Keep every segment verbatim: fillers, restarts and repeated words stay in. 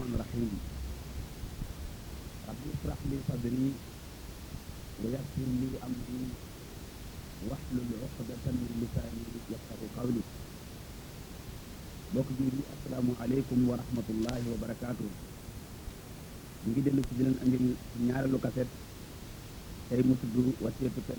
الرحمن الرحيم رب اشرح لي صدري ويسر لي أمري واحلل عقدة من لساني يفقهوا قولي bokk ji asalaamaaleykum wa rahmatullahi wa barakaatu ñu ngi dellu ci di leen andil ñaareelu kaset tey mu tudd wasiyatu kenn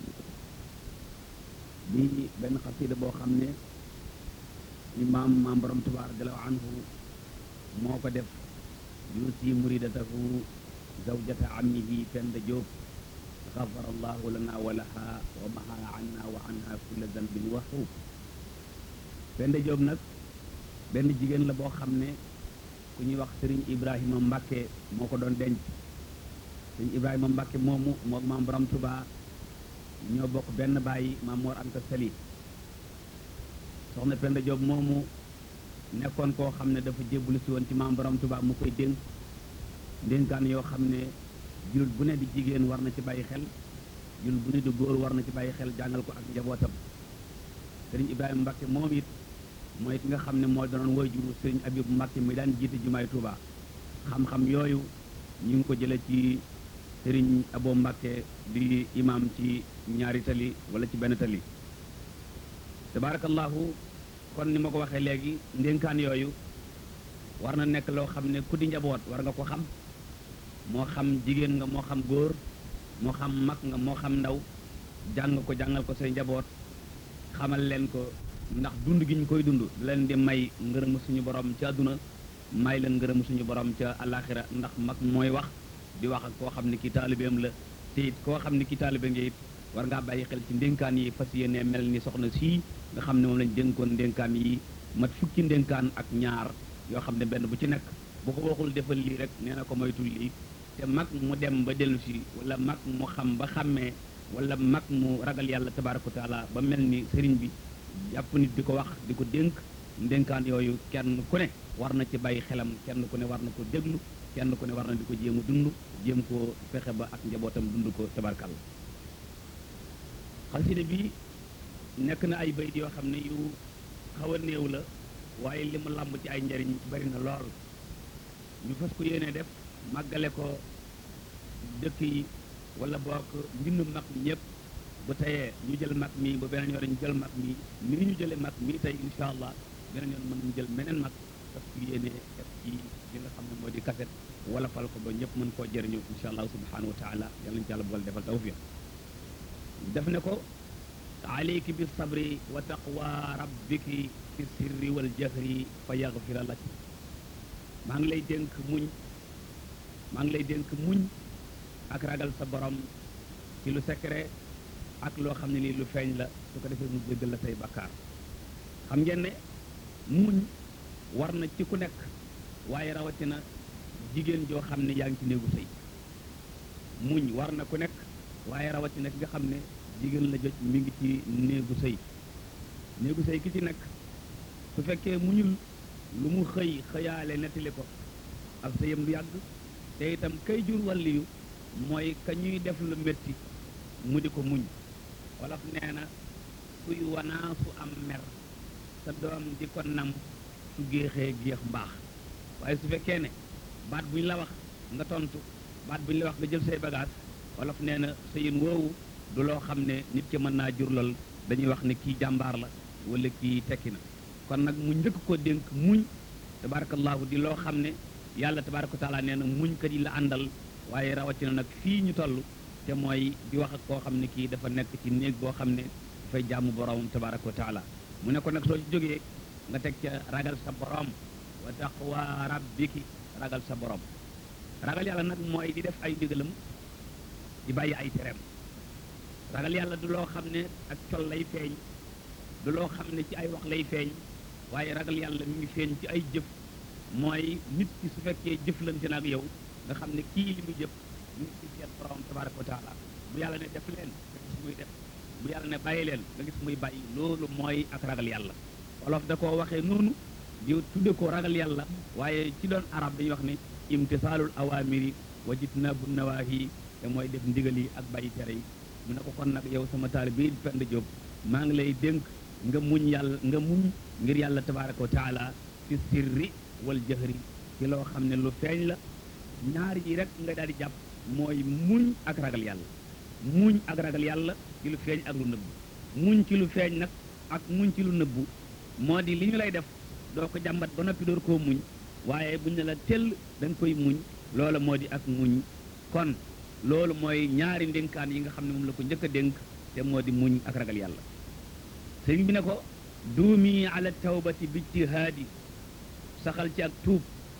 di benn xasida boo xam ne imaam maam borom Tuubaa radiyallaahu anhu moo ko def yuusi muridatahu zawjata ammihi Penda Diop xafara allahu lana wa laha wa maha anna wa anha kulla zanbin wa xuub Penda Diop nag benn jigéen la boo xam ne ku ñuy wax sëriñ Ibrahima Mbacke moo ko doon denc sëriñ Ibrahima Mbacke moomu moom maam borom Tuubaa ñoo bokk benn bàyyi maam Mor Anta Sali soxna Penda Diop moomu nekkoon koo xam ne dafa jébbalu si woon ci maam borom Tuubaa mu koy dénk ndénkaan yoo xam ne jullit bu ne di jigéen war na ci bàyyi xel jullit bu ne di góor war na ci bàyyi xel jàngal ko ak njabootam sëriñ Ibrahima Mbacke moom it mooy ki nga xam ne moo doonoon woy juru sëriñ Abibu Mbàkke mi daan jiite jumaay Tuuba xam-xam yooyu ñu ngi ko jële ci sëriñ Abo Mbàkke di imam ci ñaari tali wala ci benn tali tabarakallahu kon ni ma ko waxee léegi ndénkaan yooyu war na nekk loo xam ne ku di njaboot war nga ko xam moo xam jigéen nga moo xam góor moo xam mag nga moo xam ndaw jàng ko jàngal ko say njaboot xamal leen ko ndax dund gi ñu koy dund da leen di may ngërëmu suñu borom ca àdduna may leen ngërëmu suñu borom ca àllaaxira ndax mag mooy wax di wax ak koo xam ne kii taalibeem la te it koo xam ne kii taalibe nga it war ngaa bàyyi xel ci ndénkaan yi fas yéene mel ni soxna sii nga xam ne moom lañ dénkoon ndénkaan yi mat fukki ndénkaan ak ñaar yoo xam ne benn bu ci nekk bu ko waxul defal lii rek nee na ko moytul lii te mag mu dem ba dellu si wala mag mu xam ba xàmmee wala mag mu ragal yàlla tabaaraka wa taala ba mel ni sëriñ bi jàpp nit di ko wax di ko dénk ndénkaan yooyu kenn ku ne war na ci bàyyi xelam kenn ku ne war na ko déglu kenn ku ne war na di ko jéem a dund jéem koo fexe ba ak njabootam dund ko tabarkal xasida bi nekk na ay bayit yoo xam ne yu xaw a néew la waaye li mu làmb ci ay njariñ bari na lool ñu fas ko yéene def màggale ko dëkk yi wala bokk mbindu mag ñëpp bu teyee ñu jël mag mi ba beneen yoon ñu jël mag mi ni ñu jëlee mag mi tey incha allah beneen yoon mën ñu jël meneen mag daf ko yéene def ci li nga xam ne moo di kaset wala fal ko ba ñëpp mën koo jëriñu incha allah subhanahu wa taala yal nañu ci yàlla boole defal tawfiq def ne ko alayki bi sabri wa taqwa rabbiki fi sirri wal jahri fa yaghfira lak maa ngi lay dénk muñ maa ngi lay dénk muñ ak ragal sa borom ci lu secret ak loo xam ne lii lu feeñ la su ko defee mu jéggal la say bakkaar xam ngeen ne muñ war na ci ku nekk waaye rawatina jigéen joo xam ne yaa ngi ci néegu sëy muñ war na ku nekk waaye rawatina ki nga xam ne jigéen la jot mi ngi ci néegu sëy néegu sëy ki ci nekk su fekkee muñul lu mu xëy xëyaale nettali ko ak sëyam du yàgg te itam kay jur wàlliyu mooy ka ñuy def lu métti mu di ko muñ wolof nee na kuy wanaasu am mer sa doom di ko nam su géexee géex mbaax waaye su fekkee ne baat bu ñu la wax nga tontu baat bu ñu la wax nga jël say bagage wolof nee na sëyin woowu du loo xam ne nit ki mën naa jur lool dañuy wax ne kii jàmbaar la wala kii tekki na kon nag mu njëkk ko dénk muñ tabarakallahu di loo xam ne yàlla tabaraka wa taala nee na muñ kat yi la àndal waaye rawatina nag fii ñu toll te mooy di wax ak koo xam ne kii dafa nekk ci néeg boo xam ne dafay jaamu boromam tabaraka wa taala mu ne ko nag soo ci jógee nga teg ca ragal sa borom wa taqwa rabbiki ragal sa borom ragal yàlla nag mooy di def ay ndigalam di bàyyi ay tereem ragal yàlla du loo xam ne ak col lay feeñ du loo xam ne ci ay wax lay feeñ waaye ragal yàlla mi ngi feeñ ci ay jëf mooy nit ki su fekkee jëflante na ak yow nga xam ne kii li muy jëf nit ki seet borom tabaraka wa taala bu yàlla ne def leen nga gis muy def bu yàlla ne bàyyi leen nga gis muy bàyyi loolu mooy ak ragal yàlla wolof da koo waxee noonu di tudde ko ragal yàlla waaye ci doon arab dañuy wax ne imtisaalul awamiri wa jitnaabu nawaahi te mooy def ndigal yi ak bàyyi tere yi mu ne ko kon nag yow sama taalibe bi Penda Diop maa ngi lay dénk nga muñ yàlla nga muñ ngir yàlla tabaraka wa taala fi sirri wal jahri ci loo xam ne lu feeñ la ñaar yi rek nga daal di jàpp mooy muñ ak ragal yàlla muñ ak ragal yàlla ci lu feeñ ak lu nëbbu muñ ci lu feeñ nag ak muñ ci lu nëbbu moo di li ñu lay def doo ko jàmbat ba noppi door koo muñ waaye buñ ne la tell da nga koy muñ loola moo di ak muñ kon loolu mooy ñaari ndénkaan yi nga xam ne moom la ko njëkk a dénk te moo di muñ ak ragal yàlla sëriñ bi ne ko duumi ala tawbati bi ijtihaadi saxal ci ak tuub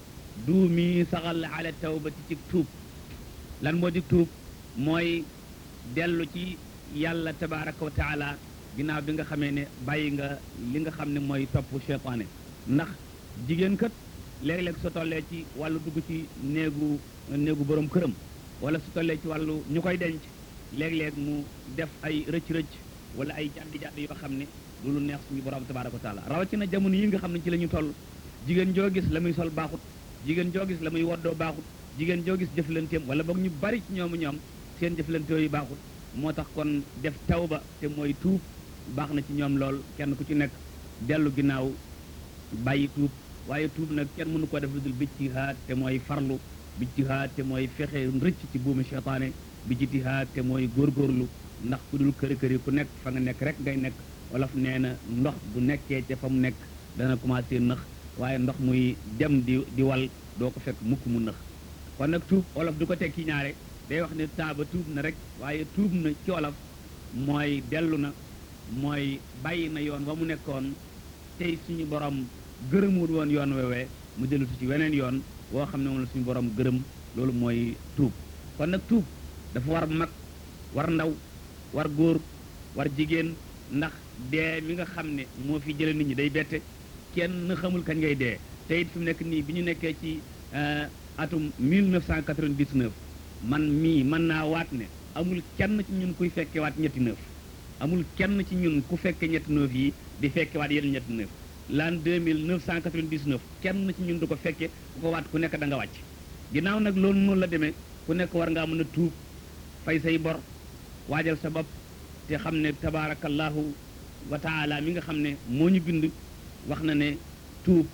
duumi saxal ala tawbati ci tuub lan moo di tuub mooy dellu ci yàlla tabaraka wa taala ginnaaw bi nga xamee ne bàyyi nga li nga xam ne mooy topp cheytaane ndax jigéen kat léeg-léeg su tollee ci wàllu dugg ci néegu néegu borom këram wala su tollee ci wàllu ñu koy denc léeg-léeg mu def ay rëcc-rëcc wala ay jàddi-jàddi yoo xam ne du lu neex suñu borom tabaraka wa taala rawatina jamono yi nga xam ne ci la ñu toll jigéen joo gis la muy sol baaxut jigéen joo gis la muy woddoo baaxut jigéen joo gis jëflanteem wala boog ñu bari ci ñoomu ñoom seen jëflante yooyu baaxut moo tax kon def tawba te mooy tuub baax na ci ñoom lool kenn ku ci nekk dellu ginnaaw bàyyi tuub waaye tuub nag kenn mënu ko def lu dul bijtihaad te mooy farlu bijtihaad te mooy fexe rëcc ci buumi cheytaane bijtihaad te mooy góorgóorlu ndax ku dul këri këri ku nekk fa nga nekk rek ngay nekk wolof nee na ndox bu nekkee ca fa mu nekk dana commencé nëx waaye ndox muy dem di di wal doo ko fekk mukk mu nëx kon nag tuub wolof du ko tekki ñaare day wax ne taaba tuub na rek waaye tuub na ci wolof mooy dellu na mooy bàyyi na yoon wa mu nekkoon tey suñu borom gërëmul woon yoon wewee mu dellu ci weneen yoon woo xam ne moom la suñu borom gërëm loolu mooy tuub kon nag tuub dafa war mag war ndaw war góor war jigéen ndax dee mi nga xam ne moo fi jële nit ñi day bette kenn xamul kañ ngay dee te it fi mu nekk nii bi ñu nekkee ci atum mille neuf cent quatre-vingt-dix-neuf man mii mën naa waat ne amul kenn ci ñun kuy fekke waat ñetti neuf amul kenn ci ñun ku fekke ñetti neuf yi di fekke waat yeneen ñetti neuf l'an deux mille neuf cent quatre-vingt-dix-neuf kenn ci ñun du ko fekke ku ko waat ku nekk da nga wàcc ginnaaw nag loolu noonu la demee ku nekk war ngaa mën a tuub fay say bor waajal sa bopp te xam ne tabaarakallahu wa taala mi nga xam ne moo ñu bind wax na ne tuub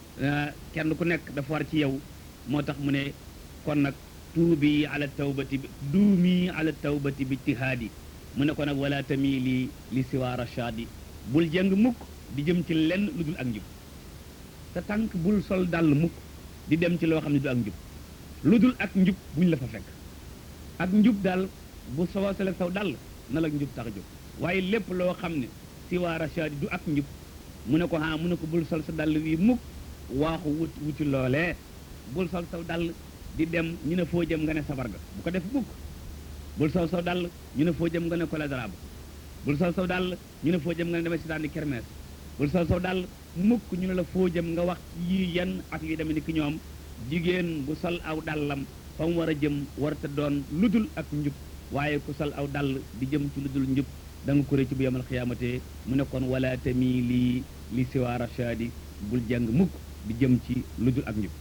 kenn ku nekk dafa war ci yow moo tax mu ne kon nag tuubi ala tawbati bi duumi ala tawbati bi ijtihaadi mu ne ko nag wala tamili li siwa rashadi bul jëng mukk di jëm ci lenn lu dul ak njub sa tànk bul sol dàll mukk di dem ci loo xam ne du ak njub lu dul ak njub buñ la fa fekk ak njub daal bu soo sele saw dàll na la njub tax a jóg waaye lépp loo xam ne siwa rashadi du ak njub mu ne ko ah mu ne ko bul sol sa dàll wi mukk waaxu wut wuti loolee bul sol saw dàll di dem ñu ne foo jëm nga ne sabar ga bu ko def mukk bul sol saw dàll ñu ne foo jëm nga ne ko la dara ba bul sol saw dàll ñu ne foo jëm nga ne demee si daan di kermees bul sol saw dàll mukk ñu ne la foo jëm nga wax yii yan ak yu demee ni ki ñoom jigéen bu sol aw dàllam fa mu war a jëm warta doon ludul ak njub waaye ku sol aw dàll di jëm ci ludul njub da nga ko rëcc bu yemal xiyaamate mu ne kon wala tami li li siwa rashadi bul jàng mukk di jëm ci ludul ak njub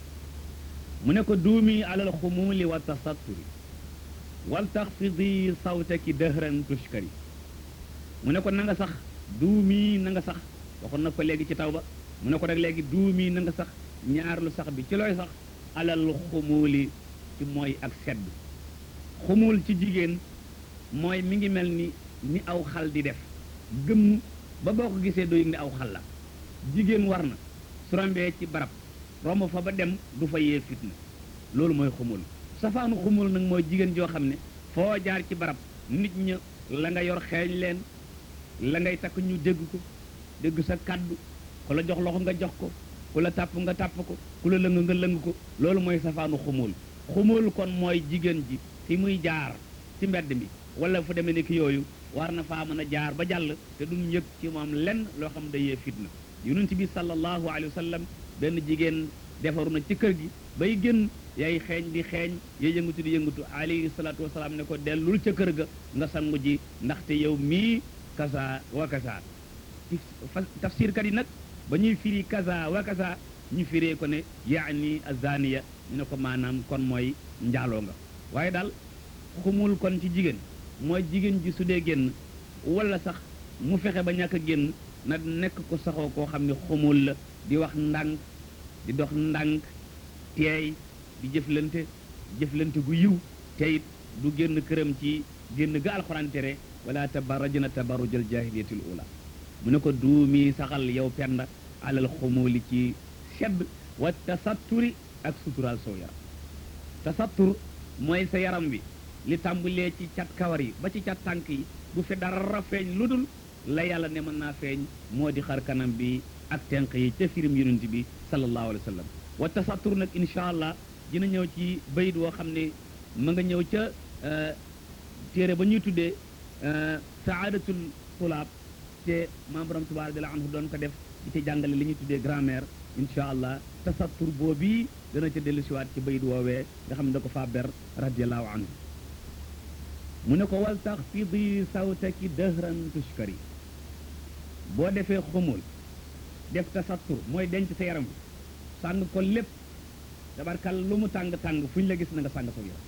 mu ne ko duumi alal xumuli wa tasatturi wal taxfidi sawtaki dëhran tushkari mu ne ko na nga sax duumi na nga sax waxoon na ko léegi ci taw ba mu ne ko rek léegi duumi na nga sax ñaar lu sax bi ci looy sax alal xumuli ci mooy ak sedd xumul ci jigéen mooy mi ngi mel ni ni aw xal di def gëmm ba boo ko gisee doo yëg ni aw xal la jigéen war na su rombee ci barab romb fa ba dem du fa yee fitna loolu mooy xumul safaanu xumul nag mooy jigéen joo xam ne foo jaar ci barab nit ña la nga yor xeeñ leen la ngay takk ñu dégg ko dégg sa kàddu ku la jox loxo nga jox ko ku la tàpp nga tàpp ko ku la lëng nga lëng ko loolu mooy safaanu xumul xumul kon mooy jigéen ji fi muy jaar ci mbedd mi wala fu demee ni ki yooyu war na faa mën a jaar ba jàll te duñ yëg ci moom lenn loo xam da yee fitna yonent bi sallallahu alayhi wa sallam benn jigéen defaru na ci kër gi bay génn yay xeeñ di xeeñ yay yëngatu di yëngatu alayhi salaatu wasalaam ne ko dellul ca kër ga nga sangu ji ndaxte yow mii kasa wa kasa tafsirkat yi nag ba ñuy firi kasa wa kasa ñu firee ko ne yaani azaniya ñu ne ko maanaam kon mooy njaaloo nga waaye daal xumul kon ci jigéen mooy jigéen ji su dee génn wala sax mu fexe ba ñàkk a génn na nekk ko saxoo koo xam ne xumul la di wax ndànk di dox ndànk teey di jëflante jëflante gu yiw te it du génn këram ci génn ga alxuraan tere wala tabarrajna tabarrujal jaahiliyatil ula mu ne ko duumi saxal yow penda alal xumuli ci sedd wa tasatturi ak suturaal soo yaram tasattur mooy sa yaram wi li tàmbalee ci cat kawar yi ba ci cat tànk yi bu fi dara feeñ lu dul la yàlla ne mën naa feeñ moo di xar kanam bi ak tenq yi ca firim yonent bi sallallahu alayhi wa sallam wa tasattur nag insha allah dina ñëw ci bayit woo xam ne ma nga ñëw ca téere ba ñuy tuddee saadatul tulaab te maam borom Tuubaa radiyallaahu anhu doon ko def ci ci jàngale li ñuy tuddee grammaire insha allah tasattur boobii dana ca dellu siwaat ci bayit woowee nga xam ne da ko faa ber radiyallaahu anhu mu ne ko wal taxfidi sawtaki dëhran tushkari boo defee xumul def tasattur mooy denc sa yaram sàng ko lépp tabarkal lu mu tàng-tàng fu ñu la gis na nga sàng saw yaram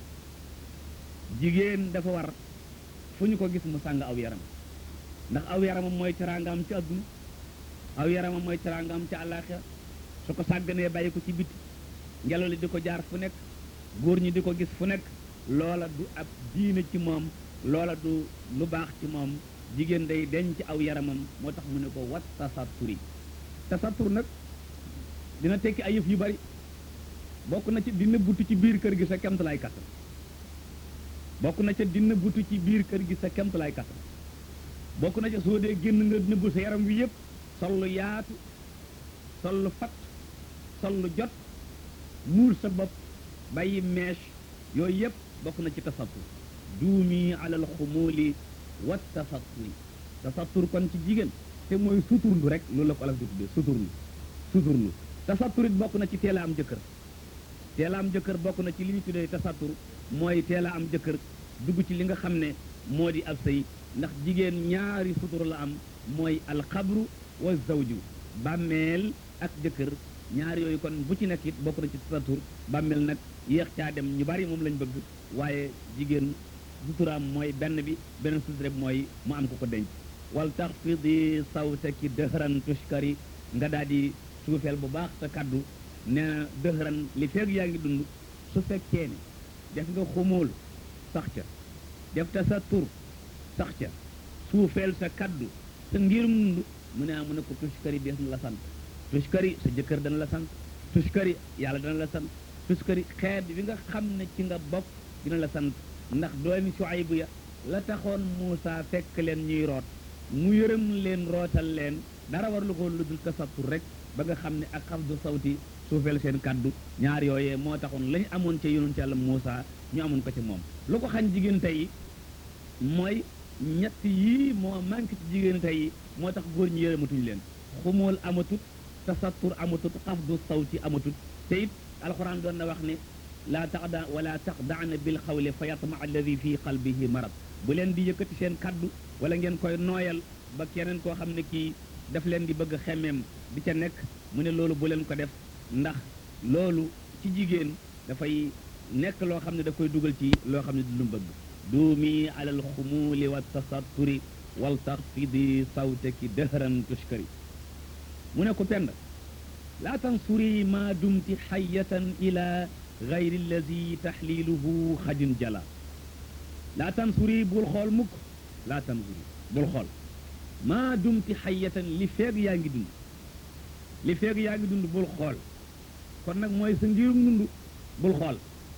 jigéen dafa war fu ñu ko gis mu sàng aw yaram ndax aw yaramam mooy teraangaam ci àdduna aw yaramam mooy teraangaam ci àllaaxira su ko sàgganee bàyyi ko ci biti ngelaw li di ko jaar fu nekk góor ñi di ko gis fu nekk loola du ab diine ci moom loola du lu baax ci moom jigéen day denc aw yaramam moo tax mu ne ko wat tasatturi tasattur nag dina tekki ay yëf yu bari bokk na ci dina butu ci biir kër gi sa kemtalaay kattan bokk na ca dina butu ci biir kër gi sa kemtalaay kattan bokk na ca soo dee génn nga nëbbu sa yaram wi yëpp sol lu yaatu sol lu fat sol lu jot muur sa bopp bàyyi mèche yooyu yëpp bokk na ci tasattur duumi alal xumuuli wat tasatturi tasattur kon ci jigéen te mooy suturlu rek loolu la ko alaf di tuddee suturlu suturlu tasattur it bokk na ci teel a am jëkkër teel a am jëkkër bokk na ci li ñu tuddee tasattur mooy teel a am jëkkër dugg ci li nga xam ne moo di ab sëy ndax jigéen ñaari sutur la am mooy alxabru wa zawju bàmmeel ak jëkkër ñaar yooyu kon bu ci nekk it bokk na ci tasattur bàmmeel nag yéex caa dem ñu bari moom lañ bëgg waaye jigéen suturaam mooy benn bi beneen sutura bi mooy mu am ko ko denc wal taxfidi sawtaki dëhran tushkari nga daal di suufeel bu baax sa kaddu nee na dëhran li feeg yaa ngi dund su fekkee ne def nga xumóol sax ca def tasattur sax ca suufeel sa kaddu sa ngirum dund mu ne mu ne ko tushkari dees na la sant tushkari sa jëkkër dana la sant tushkari yàlla dana la sant tushkari xeet bi nga xam ne ci nga bokk dina la sant ndax doomi Suaybu ya la taxoon Muusa fekk leen ñuy root mu yërëm leen rootal leen dara war lu ko lu dul tasattur rek ba nga xam ne ak xafdu sawti suufeel seen kaddu ñaar yooyee moo taxoon lañu amoon ca yonent Yàlla Muusa ñu amoon ko ci moom lu ko xañ jigéen tey mooy ñett yii moo manqué ci jigéen tey moo tax góor ñi yërëmatuñu leen xumóol amatut tasattur amatut xafdu sawti amatut te it alxuraan doon na wax ne laa taxda wala taxdaana bil xawli fa yatma alladi fi qalbihi marad bu leen di yëkkati seen kaddu wala ngeen koy nooyal ba keneen koo xam ne kii daf leen di bëgg xemmeem di ca nekk mu ne loolu bu leen ko def ndax loolu ci jigéen dafay nekk loo xam ne daf koy dugal ci loo xam ne du lu bëgg duumi alal xumuuli wa tasatturi wal taxfidi sawtaki dëhran tushkari mu ne ko pend laa tansuri ma dumti xayatan ila gayri alladi taxliluhu xajin jala laa tansuri bul xool mukk laa tansuri bul xool maa dumti xayatan li feeg yaa ngi dund li feeg yaa ngi dund bul xool kon nag mooy sa ngirum dund bul xool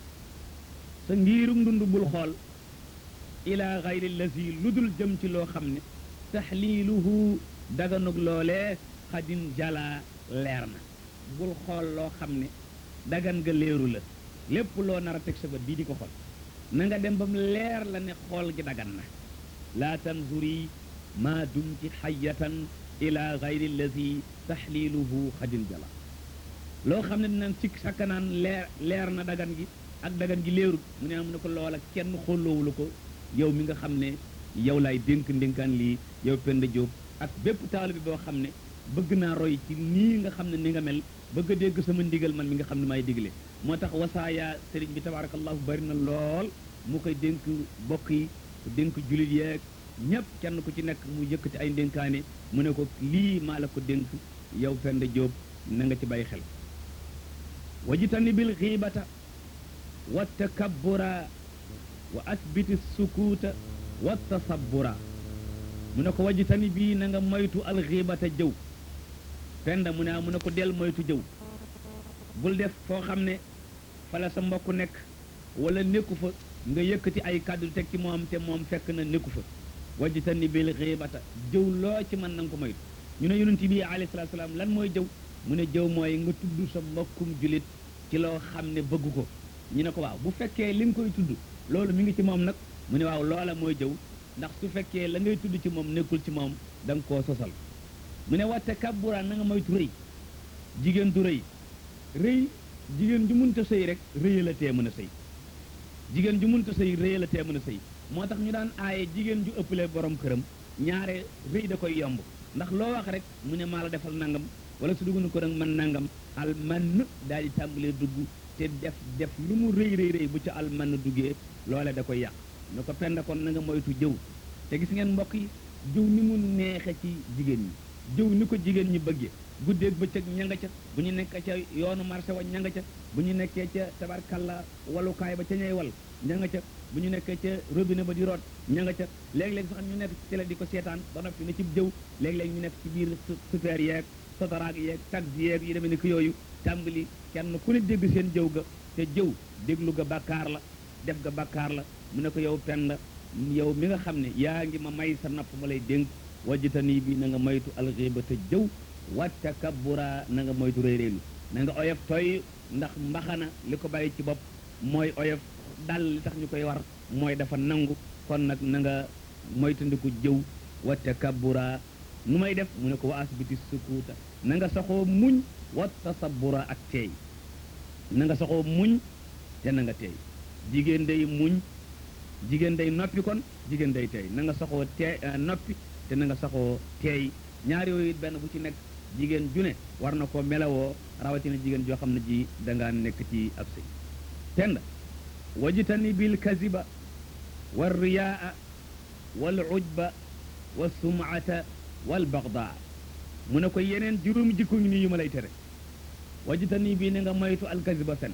sa ngirum dund bul xool ila gayri alladi lu dul jëm ci loo xam ne taxliluhu daganug loolee xajin jala leer na bul xool loo xam ne dagan nga leeru la lépp loo nar a teg sa bët bii di ko xool na nga dem ba mu leer la ne xool gi dagan na laa tanzuri ma dumti xayatan ila gayri alladi taxliluhu xajin jala loo xam ne dinañ ci sakkanaan leer leer na dagan gi ak dagan gi leerut mu ne mu ne ko loola kenn xolloowula ko yow mi nga xam ne yow laay dénk ndénkaan lii yow Penda Diop ak bépp taalibe boo xam ne bëgg naa roy ci nii nga xam ne ni nga mel bëgg a dégg sama ndigal man mi nga xam ne maay digle moo tax wasaaya sëriñ bi tabarakallahu bari na lool mu koy dénk bokk yi dénk julit yeeg ñëpp kenn ku ci nekk mu yëkkati ay ndénkaane mu ne ko lii maa la ko dénk yow Penda Diop na nga ci bàyyi xel wajitani bil xiibata wa takabbura wa asbiti sukuuta wa tasabbura mu ne ko wajitani bii na nga moytu al xiibata jëw penda mu ne mu ne ko del moytu jëw bul def foo xam ne fala sa mbokk nekk wala nekku fa nga yëkkati ay kàddu teg ci moom te moom fekk na nekku fa wajitani bil xiibata jëw loo ci mën na nga ko moytu ñu ne yonent bi alayhi salaatu salaam lan mooy jëw mu ne jëw mooy nga tudd sa mbokkum julit ci loo xam ne bëgg ko ñu ne ko waaw bu fekkee li nga koy tudd loolu mi ngi ci moom nag mu ne waaw loola mooy jëw ndax su fekkee la ngay tudd ci moom nekkul ci moom da nga koo sosal mu ne watte kabbura na nga moytu rëy jigéen du rëy rëy jigéen ju munta sëy rek rëy la tee mën a sëy jigéen ju munta sëy rëy la tee mën a sëy moo tax ñu daan aaye jigéen ju ëppale borom këram ñaare rëy da koy yomb ndax loo wax rek mu ne maa la defal nangam wala su dugg na ko nag man nangam almann daal di tàmbalee dugg te def def lu mu rëy rëy rëy bu ca almann duggee loole da koy yàq ne ko penda kon na nga moytu jëw te gis ngeen mbokk yi jëw ni mu neexe ci jigéen ñi jëw ni ko jigéen ñi bëggee guddeeg bëccëg ña nga ca bu ñu nekk ca yoonu marché wa ña nga ca bu ñu nekkee ca tabarkalla walukaay ba ca ñay wal ña nga ca bu ñu nekkee ca robinet ba di root ña nga ca léeg-léeg sax ñu nekk ci télé di ko seetaan ba noppi ne ci jëw léeg-léeg ñu nekk ci biir super yeeg sotaraag yeeg taxi yeeg yi demee ni ko yooyu tàmbali kenn ku ne dégg seen jëw ga te jëw déglu ga bàkkaar la def ga bàkkaar la mu ne ko yow penda yow mi nga xam ne yaa ngi ma may sa napp ma lay dénk wajitani bi na nga moytu alxiiba te jëw wa takabbura na nga moytu réeréelu na nga oyof tooy ndax mbaxana li ko bàyyi ci bopp mooy oyof dal li tax ñu koy war mooy dafa nangu kon nag na nga moytandiku jëw wa takabbura nu may def mu ne ko wa asbiti sukuuta na nga saxoo muñ wa tasabbura ak teey na nga saxoo muñ te na nga teey jigéen day muñ jigéen day noppi kon jigéen day teey na nga saxoo tee noppi te na nga saxoo teey ñaar yooyu benn bu ci nekk jigéen ju ne war na ko melawoo rawatina jigéen joo xam ne ji dangaa nekk ci ab sëy tend wajitani bil kaziba wal riyaa wal ujba wal sumata wal bagdaa mu ne ko yeneen juróomi jikko ngi nii yu ma lay tere wajitani bii ne nga moytu al kaziba fen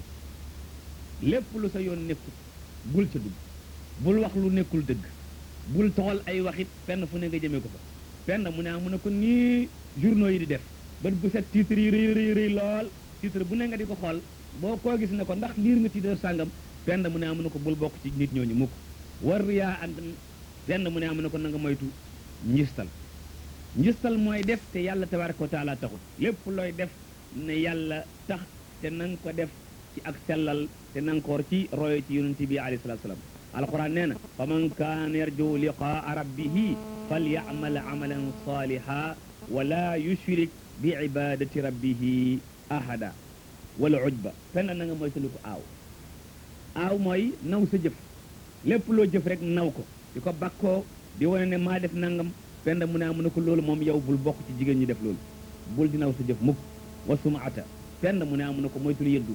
lépp lu sa yoon nekkul bul ca dugg bul wax lu nekkul dëgg bul toxal ay waxit fenn fu ne nga jëmee ko fa fenn mu ne mu ne ko nii journaux yi di def ba bu set titre yi rëy rëy rëy lool titre bu ne nga di ko xool boo koo gis ne ko ndax liir nga titre sàngam fenn mu ne mu ne ko bul bokk ci nit ñooñu mukk war yaa and fenn mu ne mu ne ko na nga moytu njistal njistal mooy def te yàlla tabaraka wa taala taxut lépp looy def ne yàlla tax te na nga ko def ci ak sellal te na nga ko war ci royo ci yonent bi alayhi salatu salaam alquran nee na fa man kaana yarju liqaa rabbihi falyamal amalan saliha wala yushrik bi ibadati rabbihi ahada wala ujba fenn na nga moytandiku aaw aaw mooy naw sa jëf lépp loo jëf rek naw ko di ko bakkoo di wane ne maa def nangam fenn mu ne mu ne ko loolu moom yow bul bokk ci jigéen ñi def loolu bul di naw sa jëf mukk wa sumaata fenn mu ne mu ne ko moytul yëddu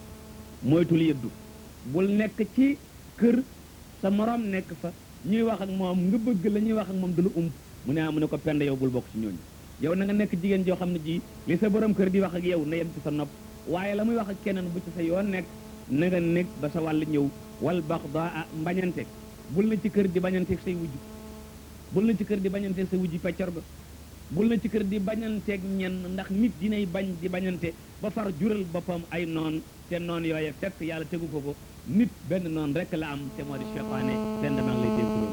moytul yëddu bul nekk ci kër sa morom nekk fa ñuy wax ak moom nga bëgg la ñuy wax ak moom du lu ump mu ne mu ne ko pend yow bul bokk ci ñooñu yow na nga nekk jigéen joo xam ne ji li sa borom kër di wax ak yow na yem ci sa nopp waaye la muy wax ak keneen bu ci sa yoon nekk na nga nekk ba sa wàll ñëw wal baxdaa mbañante bul na ci kër di bañanteeg say wujj bul na ci kër di bañanteeg say wujj peccor ba bul na ci kër di bañanteeg ñenn ndax nit dinay bañ di bañante ba far jural boppam ay noon te noon yooye fekk yàlla tegu ko ko nit benn noon rek la am te moo di cheytaane fenn maa ngi lay dégg loolu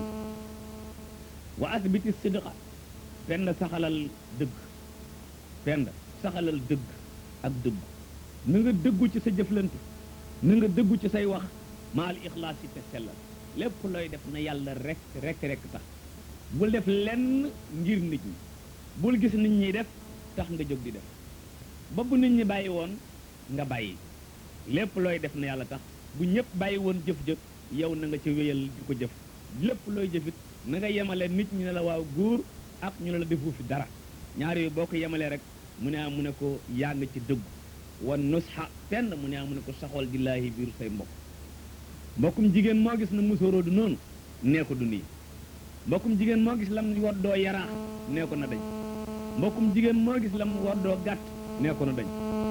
wa asbiti sidqa fenn saxalal dëgg fenn saxalal dëgg ak dëgg na nga dëggu ci sa jëflante na nga dëggu ci say wax ma al ixlaas yi te sellal lépp looy def na yàlla rek rek rek tax bul def lenn ngir nit ñi bul gis nit ñi def tax nga jóg di def ba bu nit ñi bàyyi woon nga bàyyi lépp looy def na yàlla tax bu ñëpp bàyyi woon jëf-jëf yow na nga ci wéyal di ko jëf lépp looy jëfit na nga yemale nit ñi ne la waaw góor ak ñu ne la defu fi dara ñaar yooyu boo ko yemalee rek mu ne mu ne ko yaa nga ci dëggu wan nusxa fenn mu ne mu ne ko saxool di laahi biir say mbokk mbokkum jigéen moo gis na musóoroo du noonu nee ko du nii mbokkum jigéen moo gis lam woddoo yaraax nee ko na dañ mbokkum jigéen moo gis lam woddoo gàtt nee ko na dañ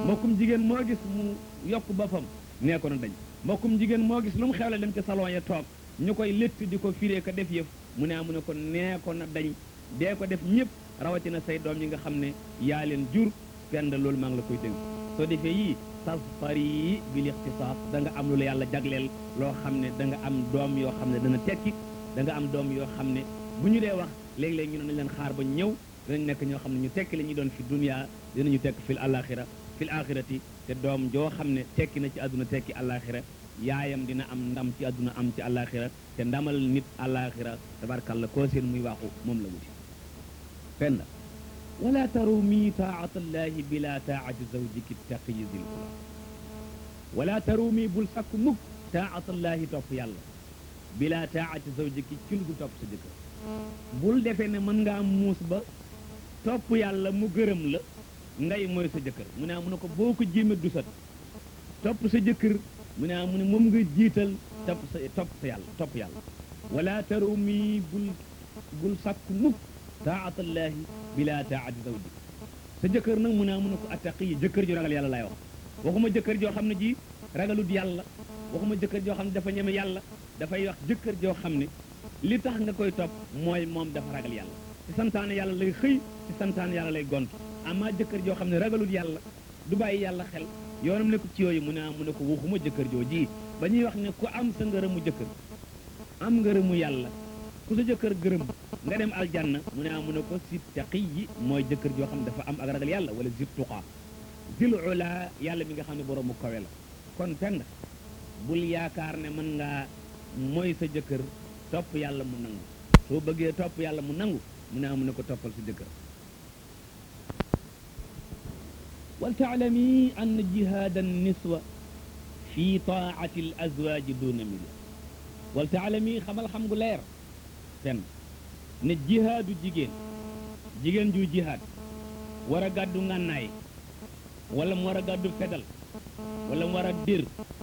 mbokkum jigéen moo gis mu yokk boppam nee ko na dañ mbokkum jigéen moo gis lu mu xewle dem ci salon ya toog ñu koy létt di ko firee ko def yëf mu ne amu ne ko nee ko na dañ dee ko def ñëpp rawatina say doom yi nga xam ne yaa leen jur fenn loolu maa ngi la koy dénk soo defee yii tasfari bil ixtisaas da nga am lu la yàlla jagleel loo xam ne da nga am doom yoo xam ne dana tekki da nga am doom yoo xam ne bu ñu dee wax léeg-léeg ñu ne nañ leen xaar ba ñëw dinañ nekk ñoo xam ne ñu tekki la ñuy doon fi dunya dinañu tekk fil alaxira fil axirati te doom joo xam ne tekki na ci àdduna tekki alaxira yaayam dina am ndam ci àdduna am ci alaxira te ndamal nit alaxira tabarkalla koo seen muy waxu moom la wuti fenn wala tarumi taata allahi bila taati zawjiki taqiyi zil ula wala tarumi bul sakk mukk taata allahi topp yàlla bila taati zawjiki ci lu dul topp sa jëkkër bul defee ne mën nga am muus ba topp yàlla mu gërëm la ngay mooy sa jëkkër mu ne mu ne ko boo ko jéemee du sat topp sa jëkkër mu ne mu ne moom nga jiital topp sa topp sa yàlla topp yàlla wala tarumi bul bul sakk mukk taatallahi bila taati zawji sa jëkkër nag mu ne mu ne ko attaqi jëkkër ju ragal yàlla laay wax waxuma jëkkër joo xam ne ji ragalut yàlla waxuma jëkkër joo xam ne dafa ñeme yàlla dafay wax jëkkër joo xam ne li tax nga koy topp mooy moom dafa ragal yàlla ci santaane yàlla lay xëy ci santaane yàlla lay gont amaa jëkkër joo xam ne ragalut yàlla du bàyyi yàlla xel yoonam nekkul ci yooyu mu ne mu ne ko waxuma jëkkër joo ji ba ñuy wax ne ku am sa ngërëmu jëkkër am ngërëmu yàlla ku sa jëkkër gërëm nga dem aljanna mu ne mu ne ko si taqi yi mooy jëkkër joo xam ne dafa am ak ragal yàlla wala zit tuqaa zil ula yàlla mi nga xam ne boroomu kawe la kon pend bul yaakaar ne mën ngaa mooy sa jëkkër topp yàlla mu nangu soo bëggee topp yàlla mu nangu mu ne mu ne ko toppal sa jëkkër wal taalami ann jihaad an niswa fi taati al azwaaji duna mili wal taalami xamal xam gu leer ten ne jihaadu jigéen jigéen ju jihaad war a gàddu ngànnaay wala mu war a gàddu fetal wala mu war a dir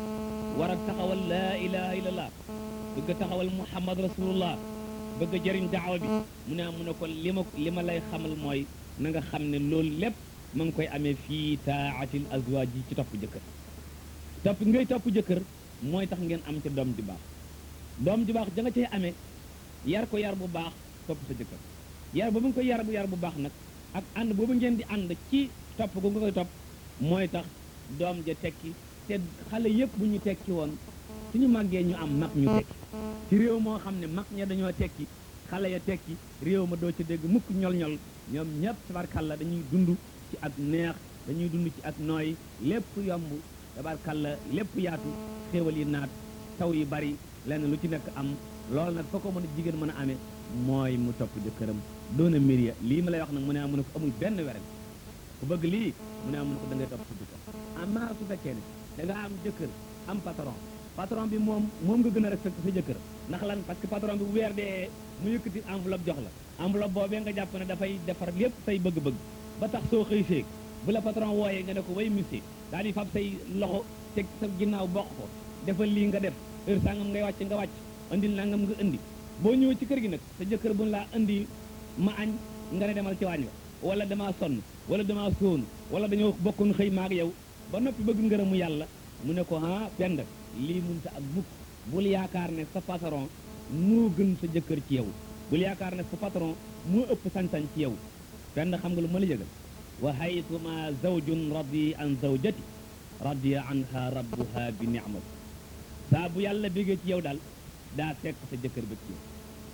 war a taxawal laa ilaha illallah bëgg a taxawal muhammad rasulullah bëgg a jëriñ daawa bi mu ne mu ne ko li ma li ma lay xamal mooy na nga xam ne loolu lépp ma ngi koy amee fii taatil azwaaj yi ci topp jëkkër topp ngay topp jëkkër mooy tax ngeen am ca doom ju baax doom ju baax da nga cay amee yar ko yar bu baax topp sa jëkkër yar boobu nga koy yar bu yar bu baax nag ak ànd boobu ngeen di ànd ci topp gu nga koy topp mooy tax doom ja tekki te xale yëpp bu ñu tekki woon suñu màggee ñu am mag ñu tekki ci réew moo xam ne mag ña dañoo tekki xale ya tekki réew ma doo ci dégg mukk ñol-ñol ñoom ñëpp tabarkalla dañuy dund ci ak neex dañuy dund ci ak nooy lépp yomb tabarkalla lépp yaatu xéewal yi naat taw yi bari lenn lu ci nekk am loolu nag foo ko mën a jigéen mën a amee mooy mu topp jëkkëram doona miria lii ma lay wax nag mu ne mu ne ko amul benn weren ku bëgg lii mu ne mu ne ko da ngay topp sa jëkkër amaa su fekkee ne da nga am jëkkër am patron patron bi moom moom nga gën a respecté sa jëkkër ndax lan parce que patron bi bu weer dee mu yëkkati enveloppe jox la enveloppe boobee nga jàpp ne dafay defar lépp say bëgg-bëgg ba tax soo xëy seeg bu la patron wooyee nga ne ko way monsieur daal di fab say loxo teg sa ginnaaw bokk ko defal lii nga def heure sangam ngay wàcc nga wàcc andil nangam nga indi boo ñëwee ci kër gi nag sa jëkkër buñ laa indi ma añ nga ne demal ci waañ wa wala damaa sonn wala damaa sóonu wala dañoo bokkoon xëy maag yow ba noppi bëgg ngërëmu yàlla mu ne ko ah pend lii munta ak mukk bul yaakaar ne sa patron moo gën sa jëkkër ci yow bul yaakaar ne sa patron moo ëpp sañ-sañ ci yow pend xam nga lu ma la yëgal wa haytuma zawjun radi an zawjati radiya anha rabbuha bi ni'mati saa bu yàlla bégee ci yow daal daa fekk sa jëkkër bég ci yow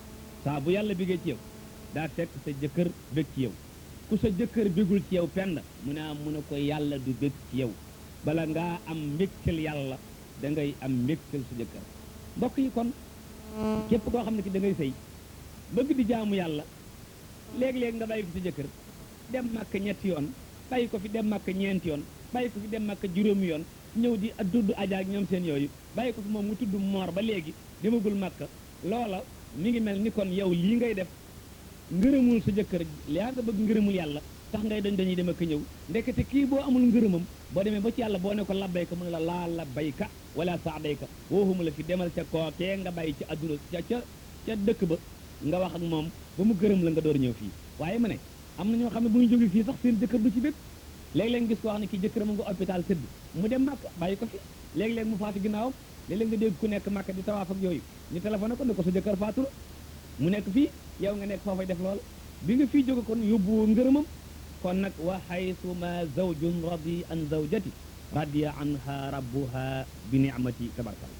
saa bu yàlla bégee ci yow daa fekk sa jëkkër bég ci yow ku sa jëkkër bégul ci yow pend mu ne am mu ne ko yàlla du bég ci yow bala ngaa am mbégteel yàlla da ngay am mbégteel sa jëkkër mbokk yi kon képp koo xam ne ki da ngay sëy bëgg di jaamu yàlla léeg-léeg nga bàyyi ko sa jëkkër dem màkk ñetti yoon bàyyi ko fi dem màkk ñeenti yoon bàyyi ko fi dem màkk juróomi yoon ñëw di dudd ajaak ñoom seen yooyu bàyyi ko fi moom mu tudd moor ba léegi demagul màkk loola mi ngi mel ni kon yow lii ngay def ngërëmul sa jëkkër yaa nga bëgg ngërëmul yàlla tax ngay dañ dañuy dem ak ñëw ndekete kii boo amul ngërëmam boo demee ba ci yàlla boo ne ko labbayka mu ne la laa labbayka wala saadayka wooxuma la fi demal ca kookee nga bàyyi ci adduna ca ca ca dëkk ba nga wax ak moom ba mu gërëm la nga door ñëw fii waaye ma ne am na ñoo xam ne bu ñu jógee fii sax seen jëkkër du ci bég léeg-léeg nga gis ko wax ne kii jëkkëram nga hôpital tëdd mu dem màkk bàyyi ko fi léeg-léeg mu faatu ginnaawam léeg-léeg nga dégg ku nekk màkk di tawaaf ak yooyu ñu téléphoné ko ne ko sa jëkkër faatu la mu nekk fii yow nga nekk foofay def loolu bi nga fii jóge kon yóbbu ngërëmam kon nag wa haythu ma zawjun radi an zawjati radiya anha rabbuha bi ni'mati tabarkal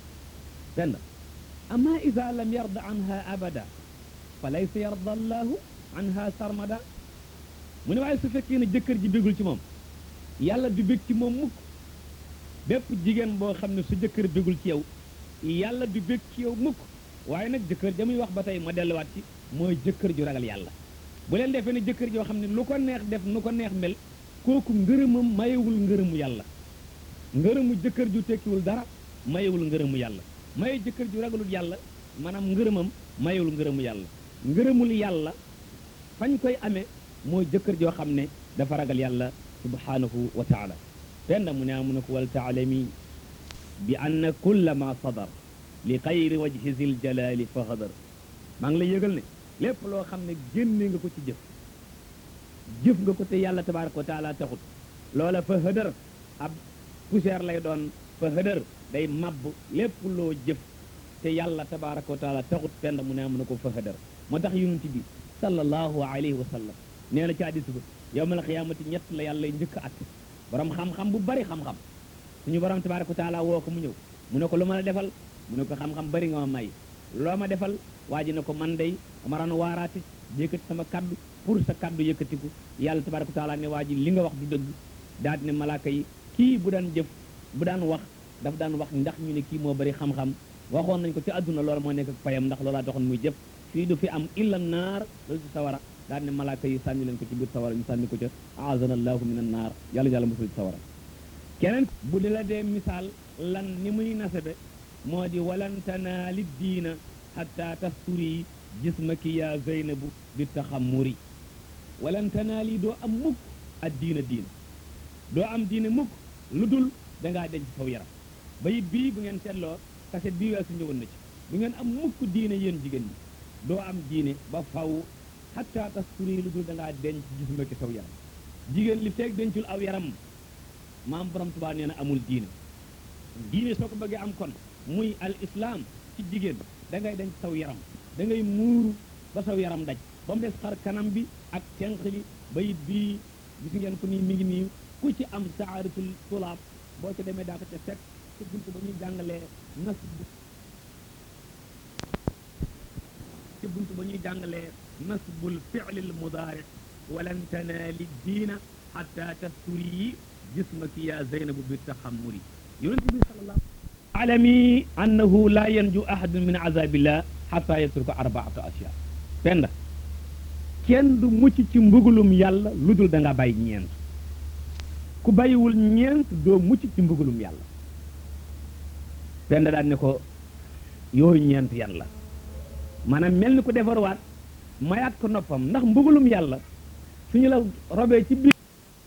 benn amma ida lam yarda anha abada fa laysa yarda allahu anha sarmada mu ne waaye su fekkee ne jëkkër ji bégul ci moom yàlla du bég ci moom mukk bépp jigéen boo xam ne su jëkkër bégul ci yow yàlla du bég ci yow mukk waaye nag jëkkër ja muy wax ba tey ma delluwaat ci mooy jëkkër ju ragal yàlla bu leen defee ne jëkkër joo xam ne lu ko neex def nu ko neex mel kooku ngërëmam mayewul ngërëmu yàlla ngërëmu jëkkër ju tekkiwul dara mayewul ngërëmu yàlla maye jëkkër ju ragalul yàlla maanaam ngërëmam mayewul ngërëmu yàlla ngërëmul yàlla fañ koy amee mooy jëkkër joo xam ne dafa ragal yàlla subhanahu wa taala benn mu ne amu ne ko wal taalami bi anna kulla ma sadar li xayri wajhi zil jalali fa hadar maa ngi lay yëgal ne lépp loo xam ne génne nga ko ci jëf jëf nga ko te yàlla tabaraka wa taala taxut loola fa hadar ab poussière lay doon fa hadar day mabb lépp loo jëf te yàlla tabaraka wa taala taxut benn mu ne amu ne ko fa hadar moo tax yonent bi sallallahu alayhi wa sallam nee na ci hadiis ba yawmal xiyaamati ñett la yàlla njëkk a àtte borom xam-xam bu bari xam-xam suñu borom tabaraka wa taala woo ko mu ñëw mu ne ko lu ma la defal mu ne ko xam-xam bari nga ma may loo ma defal waa ji ne ko man day ma ran waaraate yëkkati sama kaddu pour sa kaddu yëkkatiku yàlla tabaraka wa taala ne waa ji li nga wax du dëgg daal ne malaaka yi kii bu daan jëf bu daan wax daf daan wax ndax ñu ne kii moo bari xam-xam waxoon nañ ko ci àdduna loolu moo nekk ak payam ndax loolaa taxoon muy jëf fii du fi am illa naar loolu ci sawara daal ne malaaka yi sànni leen ko ci biir sawara ñu sànni ko ca aazana allahu min an naar yàlla yàlla musul ci sawara keneen bu di la dee misaal lan ni muy nasabe moo di walan tanaali diina hatta tasturi jismaki ya zeynabu bi taxammuri walan tanaali doo am mukk ak diina diina doo am diina mukk lu dul dangaa denc saw yaram bayit bii bu ngeen seetloo kaset bii weesu ñëwoon na ci bu ngeen am mukk diine yéen jigéen ñi doo am diine ba faw hatta tasturi lu dul dangaa denc jismaki saw yaram jigéen li feeg dencul aw yaram maam borom Tuubaa nee na amul diine diine soo ko bëggee am kon muy al islam ci jigéen da ngay denc saw yaram da ngay muuru ba saw yaram daj ba mu des xar kanam bi ak tenq li bayit bii gis ngeen ko nii mi ngi nii ku ci am saaratul tulaab boo ci demee daa ko ca fekk ci buntu ba ñuy jàngalee nas bu ci buntu ba ñuy jàngalee nasbul fi'lil mudaari walan tanaali diina hatta tasturi jismaki ya zeynabu bi taxammuri yonent bi sallallahu alami annahu la yanju ahadun min azabillah hatta yatruka arbaata asya penda kenn du mucc ci mbugulum yàlla lu dul da nga bàyyi ñeent ku bàyyiwul ñeent doo mucc ci mbugulum yàlla penda daan ne ko yooyu ñeent yan la maanaam mel ni ku defarwaat mayaat ko noppam ndax mbugulum yàlla suñu la robee ci biir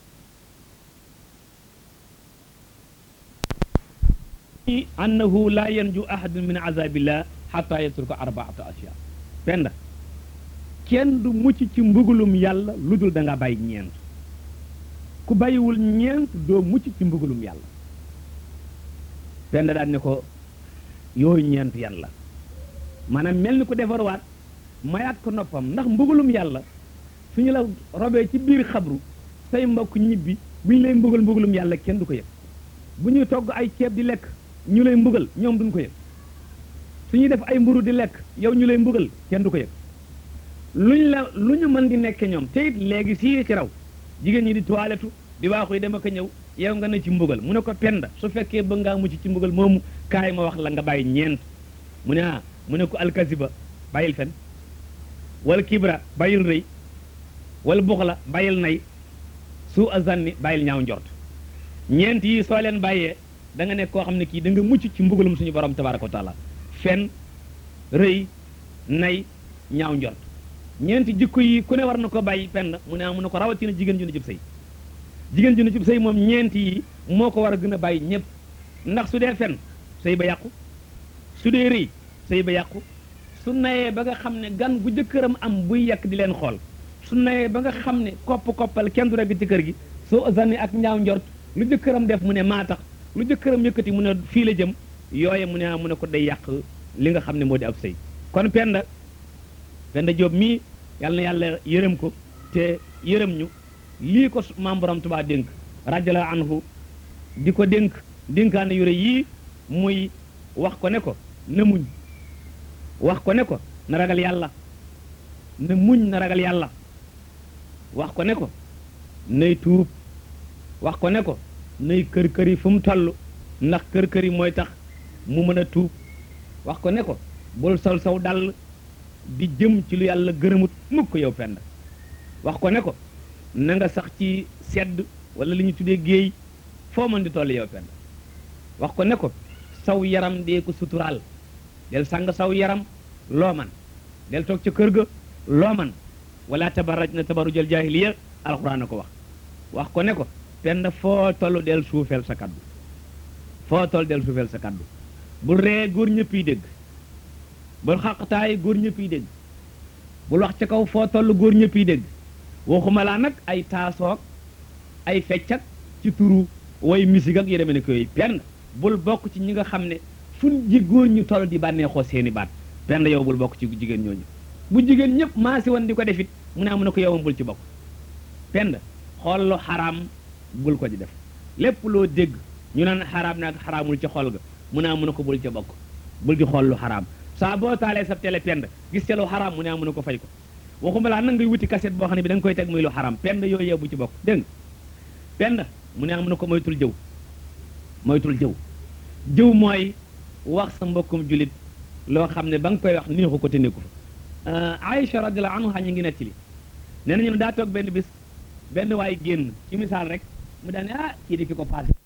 annahu la yanju ahadun min azabillah hatta yatruka arbaata asya penda kenn du mucc ci mbugulum yàlla lu dul da nga bàyyi ñeent ku bàyyiwul ñeent doo mucc ci mbugulum yàlla penda daan ne ko yooyu ñeent yan la maanaam mel ni ku defarwaat mayaat ko noppam ndax mbugulum yàlla suñu la robee ci biir xabru say mbokk ñibbi bu ñu lay mbugal mbugulum yàlla kenn du ko yëg bu ñuy togg ay ceeb di lekk ñu lay mbugal ñoom duñ ko yëg su ñuy def ay mburu di lekk yow ñu lay mbugal kenn du ko yëg luñ la lu ñu mën di nekke ñoom te it léegi sii ci raw jigéen ñi di toilette di waaxu yi dem ak a ñëw yow nga ne ci mbugal mu ne ko penda su fekkee ba ngaa mucc ci mbugal moomu kaay ma wax la nga bàyyi ñeent mu ne ah mu ne ko alkasiba bàyyil fen wala kibra bàyyil rëy wala buxla bàyyil nay suu azanni bàyyil ñaaw njort ñeent yi soo leen bàyyee da nga nekk koo xam ne kii da nga mucc ci mbugalum suñu borom tabaraka wa taala fen rëy nay ñaaw njort ñeenti jikko yi ku ne war na ko bàyyi pend mu ne mu ne ko rawatina jigéen ju ne jub sëy jigéen ju ne jub sëy moom ñeenti yi moo ko war a gën a bàyyi ñëpp ndax su dee fen sëy ba yàqu su dee rëy sëy ba yàqu su nayee ba nga xam ne gan gu jëkkëram am buy yàq di leen xool su nayee ba nga xam ne kopp koppal kenn du rek ci kër gi soo zanni ak ñaaw njort lu jëkkëram def mu ne maa tax lu jëkkëram yëkkati mu ne fii la jëm yooye mu ne mu ne ko day yàq li nga xam ne moo di ab sëy kon Penda Penda Diop mii yàlla na yàlla yërëm ko te yërëm ñu lii ko maam borom Tuubaa dénk rajala anhu di ko dénk dénkaane yu rëy yii muy wax ko ne ko na muñ wax ko ne ko na ragal yàlla na muñ na ragal yàlla wax ko ne ko nay tuub wax ko ne ko nay kër kër yi fu mu toll ndax kër kër yi mooy tax mu mën a tuub wax ko ne ko bul sol saw dal di jëm ci lu yàlla gërëmut mukk yow Penda wax ko ne ko na nga sax ci sedd wala li ñu tuddee géey foo mën di toll yow Penda wax ko ne ko saw yaram dee ko suturaal del sàng saw yaram loo man del toog ca kër ga loo man wala tabarraj na tabarrujal jaahiliya alxuraan a ko wax wax ko ne ko Penda foo toll del suufeel sa kaddu foo toll del suufeel sa kaddu bul ree góor ñëpp yi dégg bul xaqtaay góor ñëpp yi dégg bul wax ca kaw foo toll góor ñëpp yi dégg waxuma laa nag ay taasoog ay feccak ci turu way musique ak yi demee ne ko yooyu Penda bul bokk ci ñi nga xam ne fun ji góor ñu toll di bànneexoo seeni baat Penda yow bul bokk ci jigéen ñooñu bu jigéen ñëpp maasi woon di ko defit mu ne am na ko yowam bul ci bokk Penda xool lu xaraam bul ko di def lépp loo dégg ñu naan xaraam naag xaraamul ca xool ga mu ne am na ko bul ca bokk bul di xool lu xaraam saa boo taalee sa télé Penda gis ca lu xaraam mu ne am na ko fay ko waxuma laa nag ngay wuti cassette boo xam ne bi da nga koy teg muy lu xaraam Penda yooyu yow bu ci bokk dégg nga Penda mu ne am na ko moytul jëw moytul jëw jëw mooy wax sa mbokkum julit loo xam ne ba nga koy wax neexu ko te nekku fa Aïcha radiyallahu anha ñu ngi nettali nee nañu daa toog benn bis benn waay génn ci misaal rek mu daane ah kii di ki ko passé